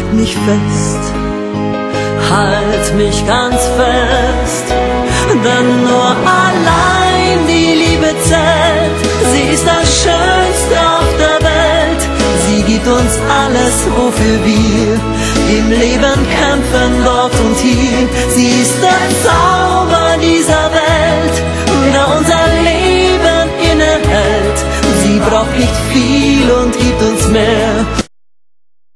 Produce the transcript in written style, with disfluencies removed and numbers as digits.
mich fest, halt mich ganz fest, denn nur allein die Liebe zählt. Sie ist das Schönste auf der Welt, sie gibt uns alles, wofür wir im Leben kämpfen, dort und hier. Sie ist der Zauber dieser Welt.